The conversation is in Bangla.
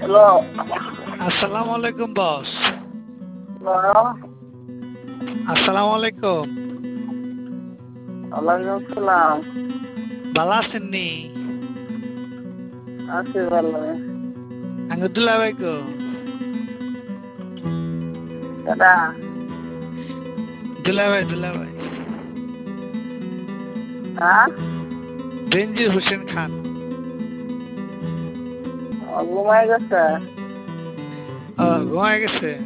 হ্যালো। আসসালামু আলাইকুম বস। হ্যালো। আসসালামু আলাইকুম। ওয়ালাইকুম আসসালাম। ভালো আছেন নি? আছি ভালো। আঙ্গুদুল্লাহ ভাই কো? কেডা? দুলা ভাই। হ্যাঁ? বেনজির হোসেন খান। ঘুমাই গেছে? ঘুমায় গেছে।